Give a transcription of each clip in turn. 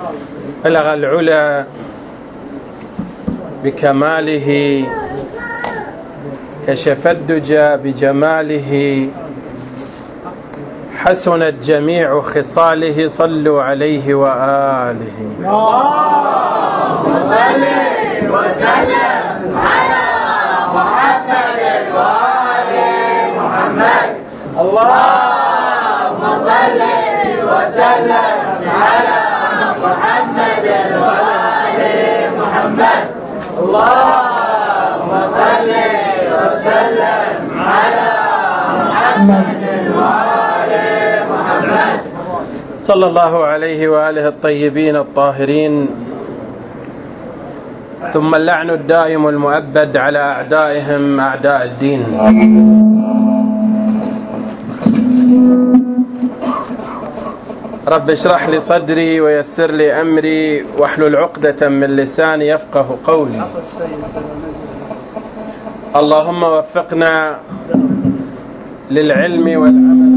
بلغ العلا بكماله، كشف الدجى بجماله، حسنت جميع خصاله، صلوا عليه وآله. اللهم صل وسلم على محمد وآل محمد. اللهم صل وسلم على محمد وآل محمد. اللهم صل وسلم على محمد وآل محمد. صلى الله عليه وآله الطيبين الطاهرين، ثم اللعن الدائم المؤبد على أعدائهم أعداء الدين. رب اشرح لي صدري ويسر لي أمري واحلل عقدة من لساني يفقه قولي. اللهم وفقنا للعلم والعمل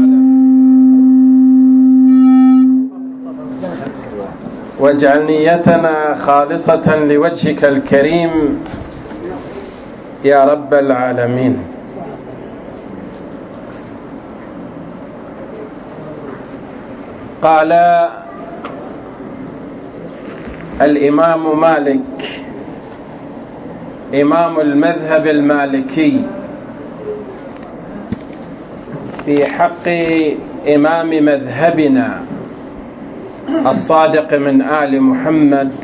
الصالح، واجعل نيتنا خالصة لوجهك الكريم يا رب العالمين. قال الإمام مالك إمام المذهب المالكي في حق إمام مذهبنا الصادق من آل محمد: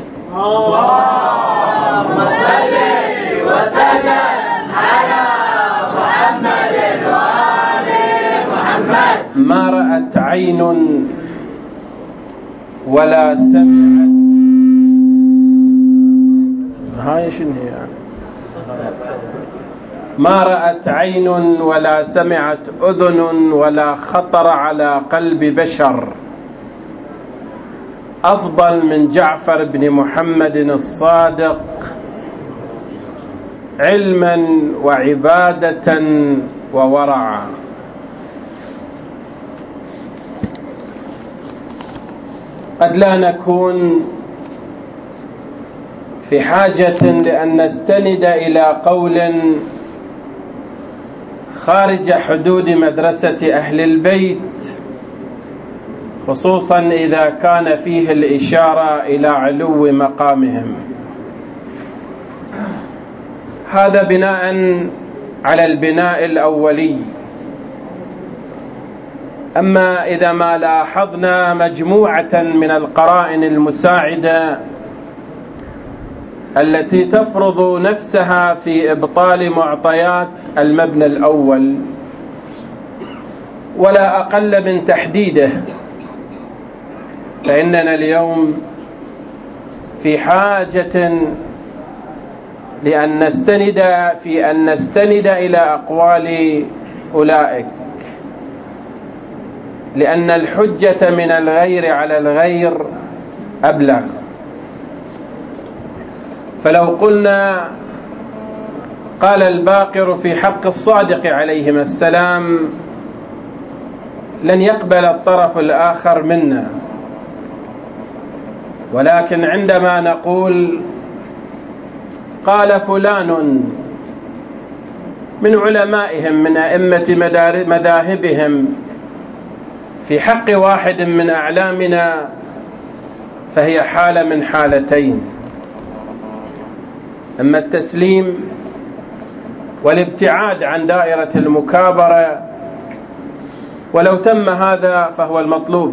اللهم صل وسلم على محمد وآل محمد. ما رأت عين ولا سمعت، هاي شنو هي؟ ما رأت عين ولا سمعت أذن ولا خطر على قلب بشر أفضل من جعفر بن محمد الصادق علما وعبادة وورعا. قد لا نكون في حاجة لأن نستند إلى قول خارج حدود مدرسة أهل البيت، خصوصا إذا كان فيه الإشارة إلى علو مقامهم. هذا بناء على البناء الأولي. أما إذا ما لاحظنا مجموعة من القرائن المساعدة التي تفرض نفسها في إبطال معطيات المبنى الأول ولا أقل من تحديده، فإننا اليوم في حاجة لأن نستند إلى أقوال أولئك، لأن الحجة من الغير على الغير أبلغ. فلو قلنا قال الباقر في حق الصادق عليهما السلام لن يقبل الطرف الآخر منا، ولكن عندما نقول قال فلان من علمائهم من أئمة مذاهبهم في حق واحد من أعلامنا، فهي حالة من حالتين: أما التسليم والابتعاد عن دائرة المكابرة، ولو تم هذا فهو المطلوب،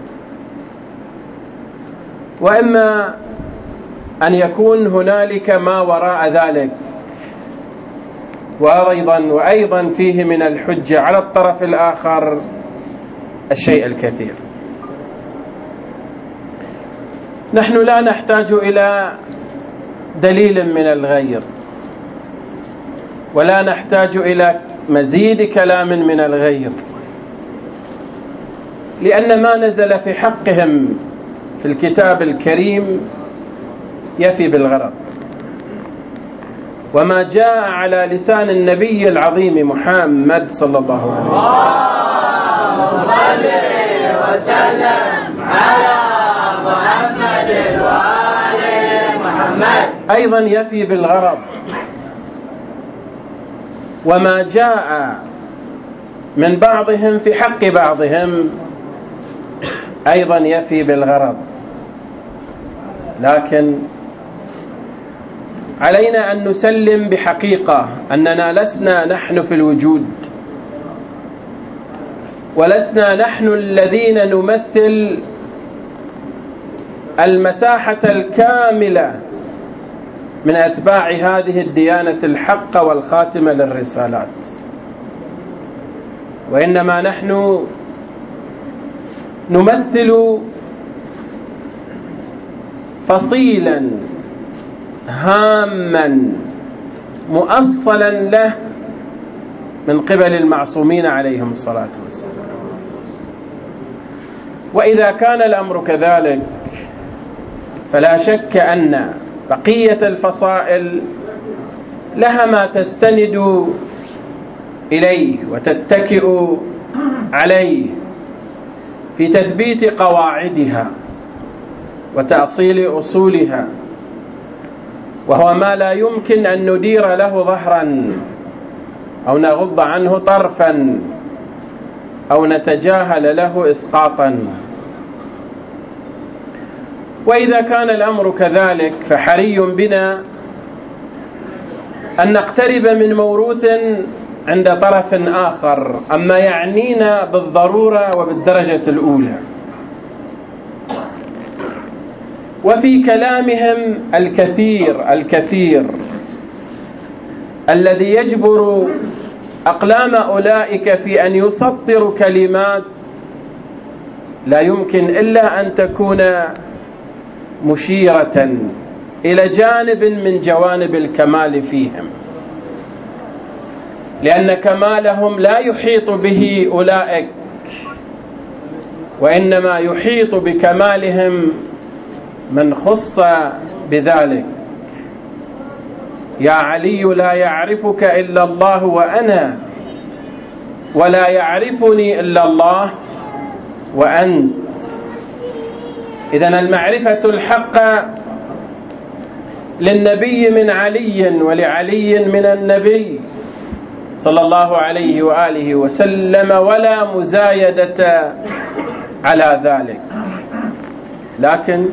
وإما أن يكون هنالك ما وراء ذلك، وأيضا فيه من الحجة على الطرف الآخر الشيء الكثير. نحن لا نحتاج إلى دليل من الغير، ولا نحتاج إلى مزيد كلام من الغير، لأن ما نزل في حقهم في الكتاب الكريم يفي بالغرض، وما جاء على لسان النبي العظيم محمد صلى الله عليه وسلم. اللهم صل وسلم على محمد أيضا يفي بالغرض، وما جاء من بعضهم في حق بعضهم أيضا يفي بالغرض. لكن علينا أن نسلم بحقيقة أننا لسنا نحن في الوجود، ولسنا نحن الذين نمثل المساحة الكاملة من أتباع هذه الديانة الحقة والخاتمة للرسالات، وإنما نحن نمثل فصيلا هاما مؤصلا له من قبل المعصومين عليهم الصلاة والسلام. وإذا كان الأمر كذلك فلا شك أن بقية الفصائل لها ما تستند إليه وتتكئ عليه في تثبيت قواعدها وتأصيل أصولها، وهو ما لا يمكن أن ندير له ظهرا أو نغض عنه طرفا أو نتجاهل له إسقاطا. وإذا كان الأمر كذلك فحري بنا أن نقترب من موروث عند طرف آخر أما يعنينا بالضرورة وبالدرجة الأولى. وفي كلامهم الكثير الذي يجبر أقلام أولئك في أن يسطروا كلمات لا يمكن إلا أن تكون مشيرة إلى جانب من جوانب الكمال فيهم، لأن كمالهم لا يحيط به أولئك، وإنما يحيط بكمالهم من خص بذلك. يا علي لا يعرفك إلا الله وأنا، ولا يعرفني إلا الله وأنت. إذن المعرفة الحقة للنبي من علي ولعلي من النبي صلى الله عليه وآله وسلم، ولا مزايدة على ذلك. لكن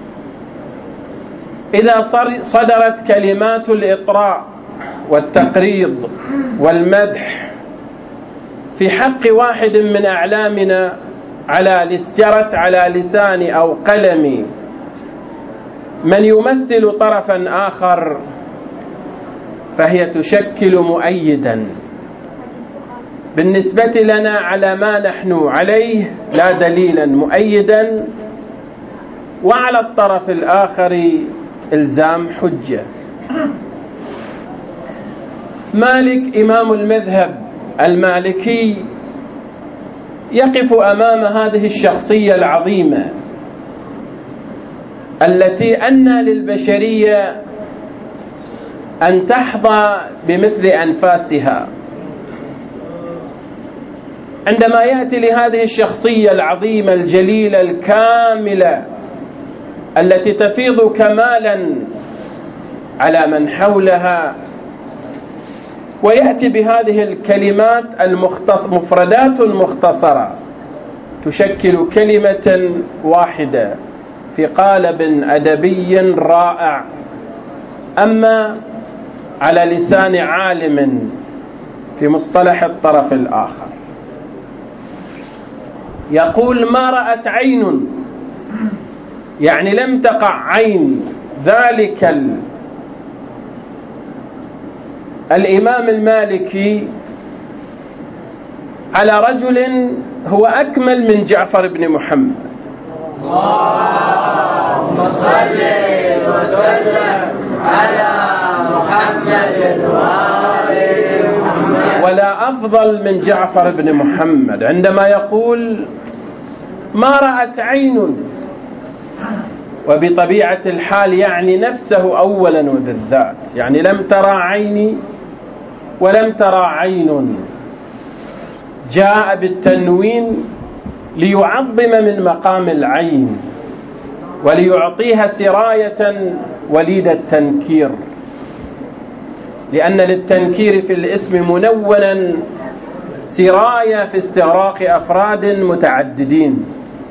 إذا صدرت كلمات الإطراء والتقريض والمدح في حق واحد من أعلامنا جرت على لسان أو قلم من يمثل طرفا آخر، فهي تشكل مؤيدا بالنسبة لنا على ما نحن عليه، لا دليلا مؤيدا، وعلى الطرف الآخر إلزام حجة. مالك إمام المذهب المالكي يقف أمام هذه الشخصية العظيمة التي أنى للبشرية أن تحظى بمثل أنفاسها. عندما يأتي لهذه الشخصية العظيمة الجليلة الكاملة التي تفيض كمالا على من حولها، ويأتي بهذه الكلمات مفردات مختصرة تشكل كلمة واحدة في قالب أدبي رائع، أما على لسان عالم في مصطلح الطرف الآخر يقول: ما رأت عين، يعني لم تقع عين ذلك الإمام المالكي على رجل هو أكمل من جعفر بن محمد. اللهم صل وسلم على محمد وآل محمد. ولا أفضل من جعفر بن محمد عندما يقول ما رأت عين، وبطبيعة الحال يعني نفسه أولا وبالذات، يعني لم ترى عيني ولم ترى عين. جاء بالتنوين ليعظم من مقام العين وليعطيها سراية وليد التنكير، لأن للتنكير في الاسم منونا سراية في استغراق أفراد متعددين.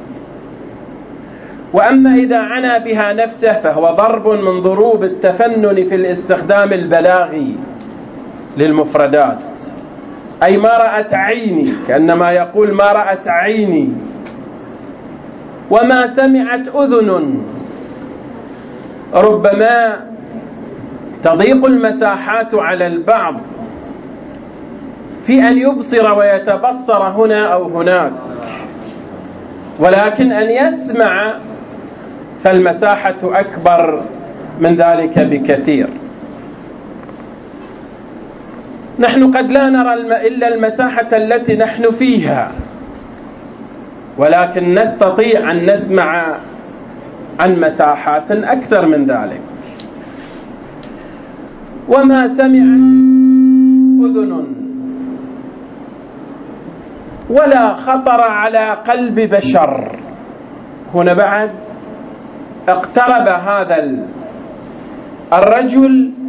وأما إذا عنى بها نفسه فهو ضرب من ضروب التفنن في الاستخدام البلاغي للمفردات، أي ما رأت عيني، كأنما يقول ما رأت عيني، وما سمعت أذن. ربما تضيق المساحات على البعض في أن يبصر ويتبصر هنا أو هناك، ولكن أن يسمع فالمساحة أكبر من ذلك بكثير. نحن قد لا نرى إلا المساحة التي نحن فيها، ولكن نستطيع أن نسمع عن مساحات أكثر من ذلك. وما سمعت أذن ولا خطر على قلب بشر. هنا بعد اقترب هذا الرجل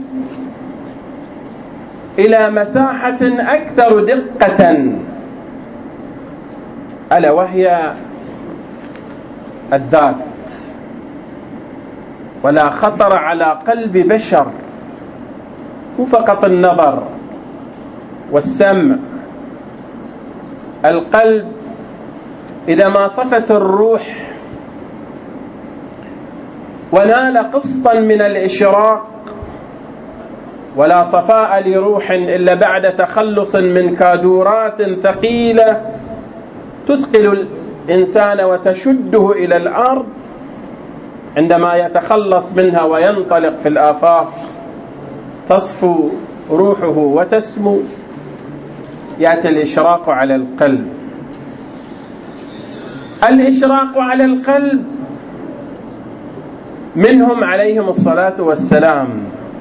إلى مساحة أكثر دقة، ألا وهي الذات. ولا خطر على قلب بشر، مو فقط النظر والسمع. القلب إذا ما صفت الروح ونال قسطا من الإشراق، ولا صفاء لروح إلا بعد تخلص من كادورات ثقيلة تثقل الإنسان وتشده إلى الأرض، عندما يتخلص منها وينطلق في الآفاق تصفو روحه وتسمو، يأتي الإشراق على القلب. الإشراق على القلب منهم عليهم الصلاة والسلام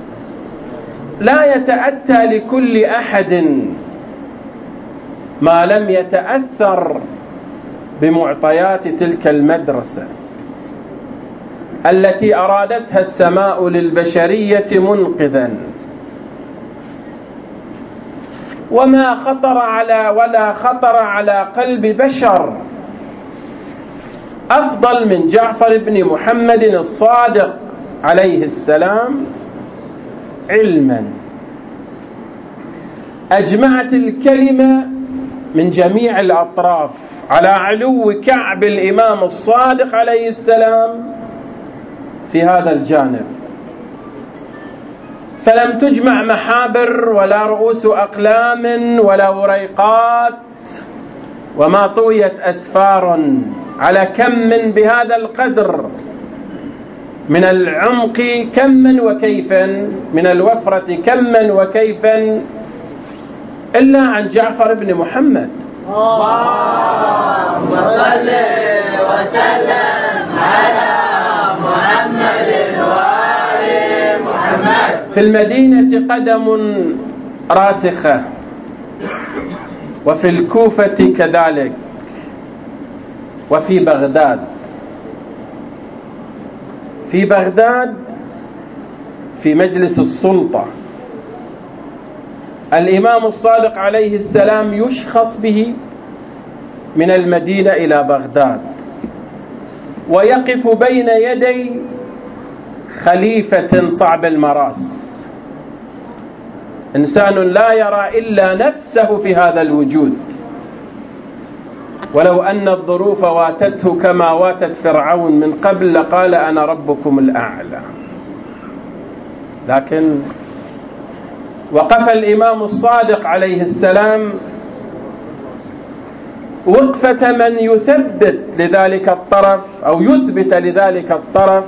لا يتأتى لكل أحد ما لم يتأثر بمعطيات تلك المدرسة التي أرادتها السماء للبشرية منقذا. ولا خطر على قلب بشر أفضل من جعفر بن محمد الصادق عليه السلام علما. أجمعت الكلمة من جميع الأطراف على علو كعب الإمام الصادق عليه السلام في هذا الجانب، فلم تجمع محابر ولا رؤوس أقلام ولا وريقات، وما طويت أسفار على كم بهذا القدر من العمق كما وكيفا، من الوفرة كما وكيفا، إلا عن جعفر بن محمد. اللهم صل وسلم على محمد وآل محمد. في المدينة قدم راسخة، وفي الكوفة كذلك، وفي بغداد. في بغداد في مجلس السلطة الإمام الصادق عليه السلام يشخص به من المدينة إلى بغداد، ويقف بين يدي خليفة صعب المراس، إنسان لا يرى إلا نفسه في هذا الوجود، ولو أن الظروف واتته كما واتت فرعون من قبل لقال أنا ربكم الأعلى. لكن وقف الإمام الصادق عليه السلام وقفة من يثبت لذلك الطرف أو يثبت لذلك الطرف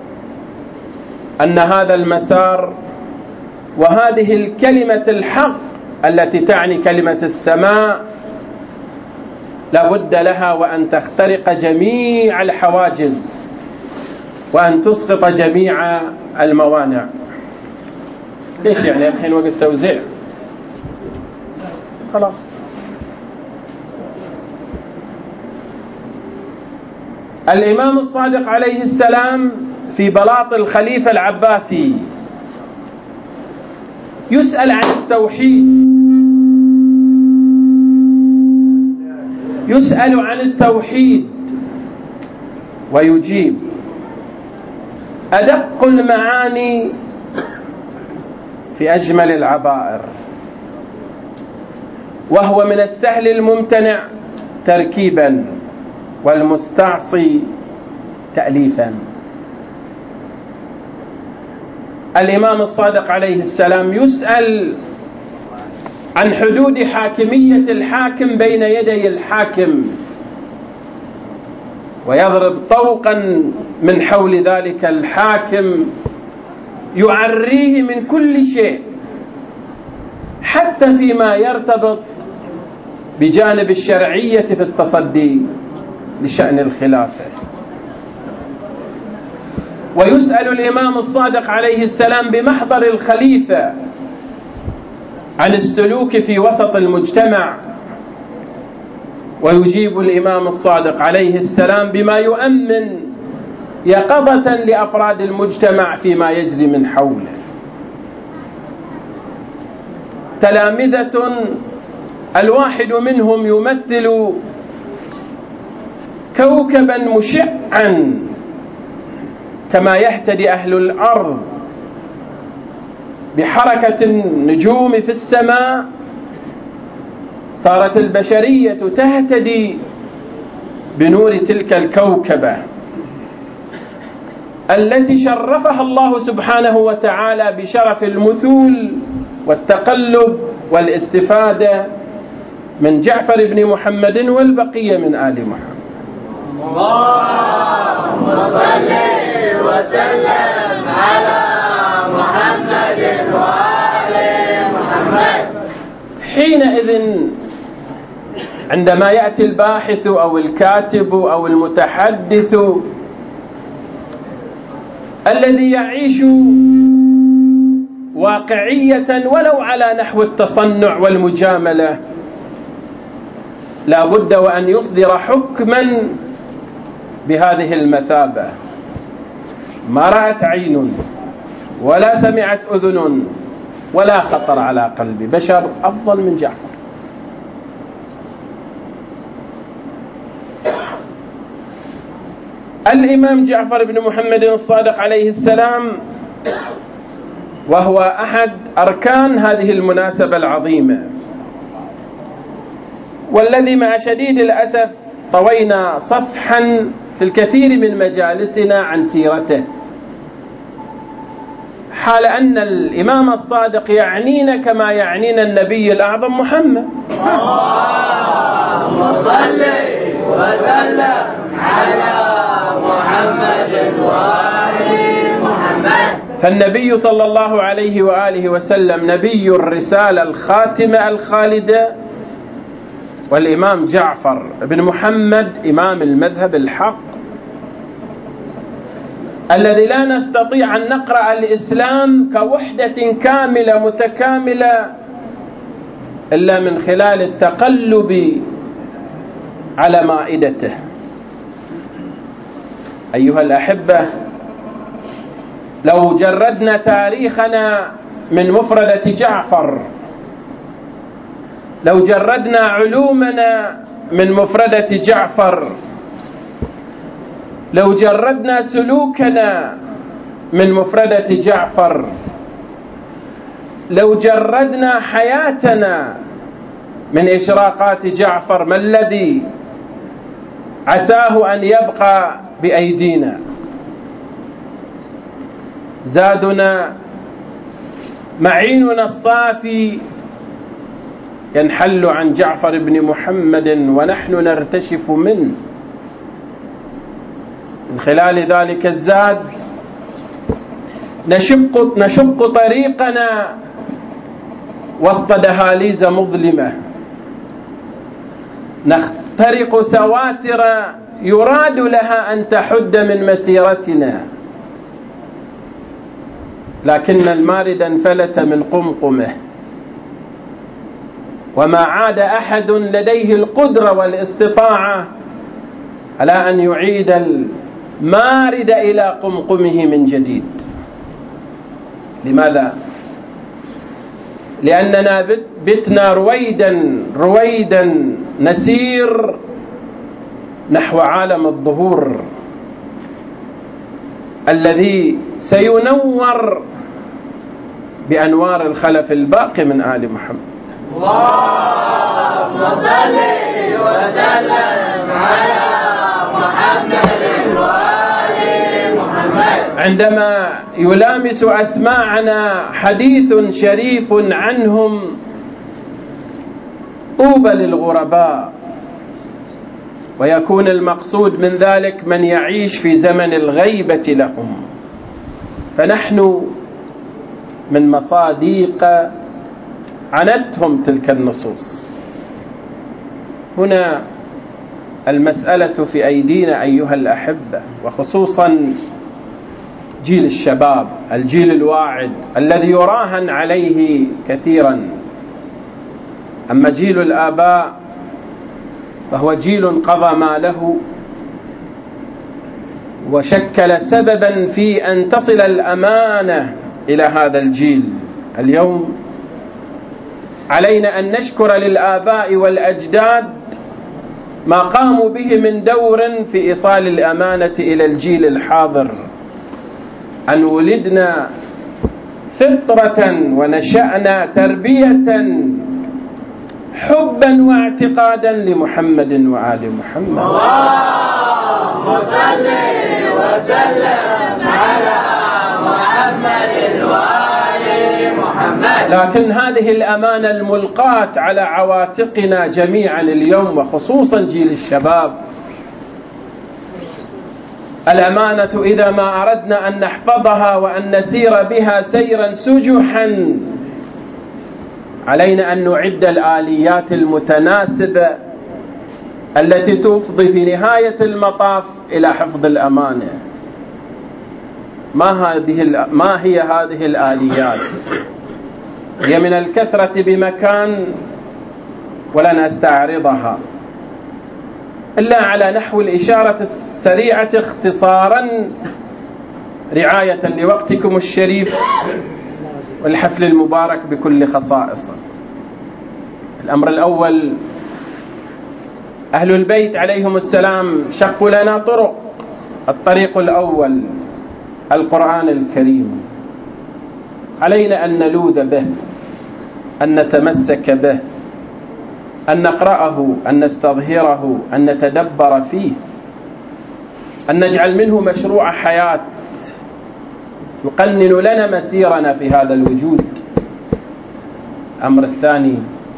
أن هذا المسار وهذه الكلمة الحق التي تعني كلمة السماء لا بد لها وأن تخترق جميع الحواجز وأن تسقط جميع الموانع. ليش يعني الحين وقت توزيع؟ خلاص. الإمام الصادق عليه السلام في بلاط الخليفة العباسي يسأل عن التوحيد، يسأل عن التوحيد ويجيب أدق المعاني في أجمل العبائر، وهو من السهل الممتنع تركيبا والمستعصي تأليفا. الإمام الصادق عليه السلام يسأل عن حدود حاكمية الحاكم بين يدي الحاكم، ويضرب طوقا من حول ذلك الحاكم يعريه من كل شيء، حتى فيما يرتبط بجانب الشرعية في التصدي لشأن الخلافة. ويسأل الإمام الصادق عليه السلام بمحضر الخليفة عن السلوك في وسط المجتمع، ويجيب الإمام الصادق عليه السلام بما يؤمن يقظة لأفراد المجتمع فيما يجري من حوله. تلامذة الواحد منهم يمثل كوكبا مشعا كما يهتدي أهل الأرض بحركة النجوم في السماء، صارت البشرية تهتدي بنور تلك الكوكبة التي شرفها الله سبحانه وتعالى بشرف المثول والتقلب والاستفادة من جعفر بن محمد والبقية من آل محمد. اللهم صل وسلم على محمد وآل محمد. حينئذ عندما يأتي الباحث أو الكاتب أو المتحدث الذي يعيش واقعية ولو على نحو التصنع والمجاملة، لا بد وأن يصدر حكما بهذه المثابة: ما رأت عين ولا سمعت أذن ولا خطر على قلب بشر أفضل من جعفر. الإمام جعفر بن محمد الصادق عليه السلام وهو أحد أركان هذه المناسبة العظيمة، والذي مع شديد الأسف طوينا صفحا في الكثير من مجالسنا عن سيرته، حال أن الإمام الصادق يعنينا كما يعنينا النبي الأعظم محمد. اللهم صل وسلم على محمد وآل محمد. فالنبي صلى الله عليه وآله وسلم نبي الرسالة الخاتمة الخالدة، والإمام جعفر بن محمد إمام المذهب الحق الذي لا نستطيع أن نقرأ الإسلام كوحدة كاملة متكاملة إلا من خلال التقلب على مائدته. أيها الأحبة، لو جردنا تاريخنا من مفردة جعفر، لو جردنا علومنا من مفردة جعفر، لو جردنا سلوكنا من مفردة جعفر، لو جردنا حياتنا من إشراقات جعفر، ما الذي عساه أن يبقى بأيدينا؟ زادنا معيننا الصافي ينحل عن جعفر بن محمد ونحن نرتشف منه. من خلال ذلك الزاد نشق طريقنا وسط دهاليز مظلمة، نخترق سواتر يراد لها أن تحد من مسيرتنا، لكن المارد انفلت من قمقمه، وما عاد أحد لديه القدرة والاستطاعة على أن يعيد مارد إلى قمقمه من جديد. لماذا؟ لأننا بتنا رويدا نسير نحو عالم الظهور الذي سينور بأنوار الخلف الباقي من آل محمد. اللهم صل وسلم على محمد وآل محمد. عندما يلامس أسماعنا حديث شريف عنهم طوبى للغرباء، ويكون المقصود من ذلك من يعيش في زمن الغيبة لهم، فنحن من مصاديق عنتهم تلك النصوص. هنا المسألة في أيدينا أيها الأحبة، وخصوصا جيل الشباب، الجيل الواعد الذي يراهن عليه كثيرا. أما جيل الآباء فهو جيل قضى ما له، وشكل سببا في أن تصل الأمانة إلى هذا الجيل. اليوم علينا أن نشكر للآباء والأجداد ما قاموا به من دور في إيصال الأمانة إلى الجيل الحاضر، أن ولدنا فطرة ونشأنا تربية حبا واعتقادا لمحمد وآل محمد. اللهم صل وسلم على محمد وآل محمد. لكن هذه الأمانة الملقاة على عواتقنا جميعا اليوم، وخصوصا جيل الشباب، الأمانة إذا ما أردنا أن نحفظها وأن نسير بها سيرا سجحا، علينا أن نعد الآليات المتناسبة التي تفضي في نهاية المطاف إلى حفظ الأمانة. ما هي هذه الآليات؟ هي من الكثرة بمكان ولن أستعرضها إلا على نحو الإشارة السريعة اختصارا رعاية لوقتكم الشريف والحفل المبارك بكل خصائصه. الأمر الأول، أهل البيت عليهم السلام شقوا لنا طرق. الطريق الأول القرآن الكريم، علينا أن نلوذ به، أن نتمسك به، أن نقرأه، أن نستظهره، أن نتدبر فيه، أن نجعل منه مشروع حياة يقنن لنا مسيرنا في هذا الوجود. الأمر الثاني،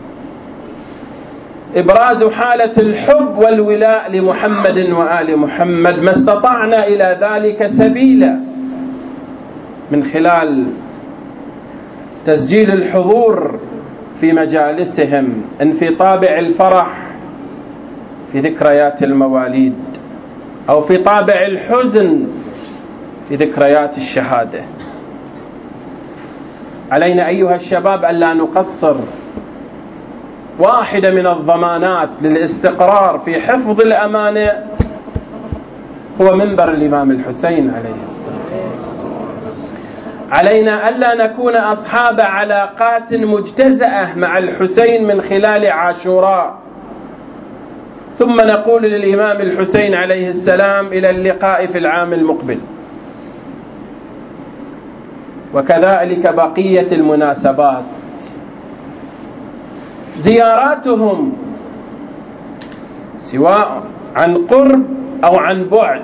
إبراز حالة الحب والولاء لمحمد وآل محمد ما استطعنا إلى ذلك سبيلا، من خلال تسجيل الحضور في مجالسهم، إن في طابع الفرح في ذكريات المواليد، أو في طابع الحزن في ذكريات الشهادة. علينا أيها الشباب ألا نقصر. واحدة من الضمانات للاستقرار في حفظ الأمانة هو منبر الإمام الحسين عليه السلام. علينا ألا نكون أصحاب علاقات مجتزأة مع الحسين من خلال عاشوراء، ثم نقول للإمام الحسين عليه السلام إلى اللقاء في العام المقبل. وكذلك بقية المناسبات، زياراتهم سواء عن قرب أو عن بعد،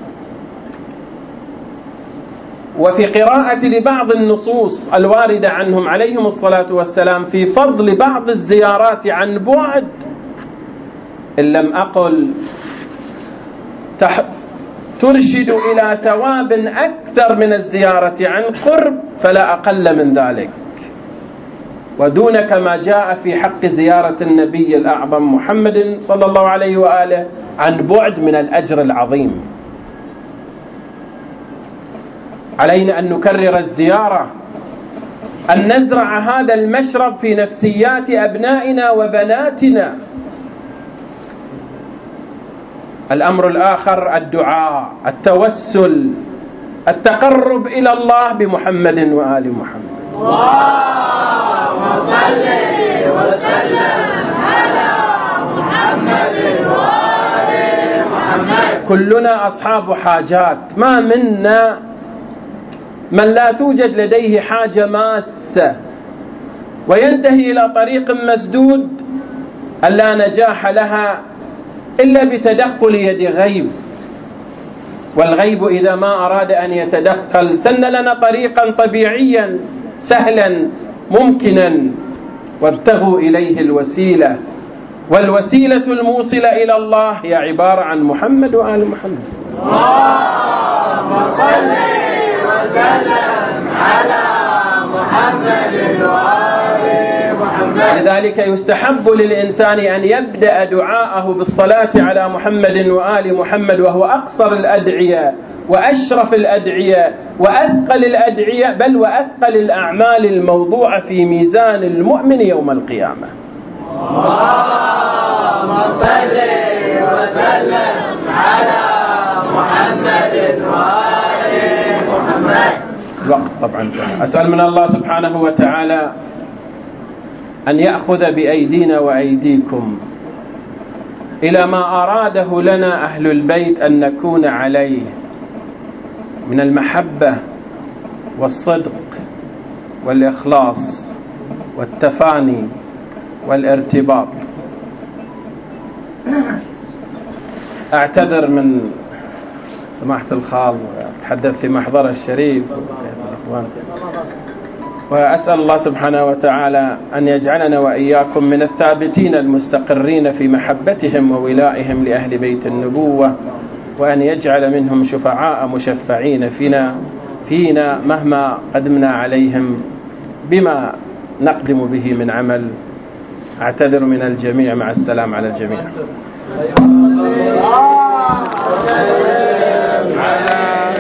وفي قراءة لبعض النصوص الواردة عنهم عليهم الصلاة والسلام في فضل بعض الزيارات عن بعد، إن لم أقل ترشد إلى ثواب أكثر من الزيارة عن قرب، فلا أقل من ذلك، ودون كما جاء في حق زيارة النبي الأعظم محمد صلى الله عليه وآله عن بعد من الأجر العظيم. علينا أن نكرر الزيارة، أن نزرع هذا المشرب في نفسيات أبنائنا وبناتنا، الأمر الآخر الدعاء، التوسل، التقرب إلى الله بمحمد وآل محمد. اللهم صل وسلم على محمد وآل محمد. كلنا أصحاب حاجات، ما منا من لا توجد لديه حاجة ماسة وينتهي إلى طريق مسدود ألا نجاح لها إلا بتدخل يد غيب، والغيب إذا ما أراد أن يتدخل سن لنا طريقا طبيعيا سهلا ممكنا، وابتغوا إليه الوسيلة، والوسيلة الموصلة إلى الله هي عبارة عن محمد وآل محمد. اللهم صل وسلم على محمد وآل محمد. لذلك يستحب للإنسان أن يبدأ دعاءه بالصلاة على محمد وآل محمد، وهو أقصر الأدعية وأشرف الأدعية وأثقل الأدعية، بل وأثقل الأعمال الموضوعة في ميزان المؤمن يوم القيامة. اللهم صل وسلم على محمد وآل محمد. الوقت طبعا. أسأل من الله سبحانه وتعالى أن يأخذ بأيدينا وأيديكم إلى ما أراده لنا أهل البيت أن نكون عليه من المحبة والصدق والإخلاص والتفاني والارتباط. أعتذر من سماحة الخال، أتحدث في محضر الشريف، وأسأل الله سبحانه وتعالى أن يجعلنا وإياكم من الثابتين المستقرين في محبتهم وولائهم لأهل بيت النبوة، وأن يجعل منهم شفعاء مشفعين فينا مهما قدمنا عليهم بما نقدم به من عمل. أعتذر من الجميع، مع السلام على الجميع.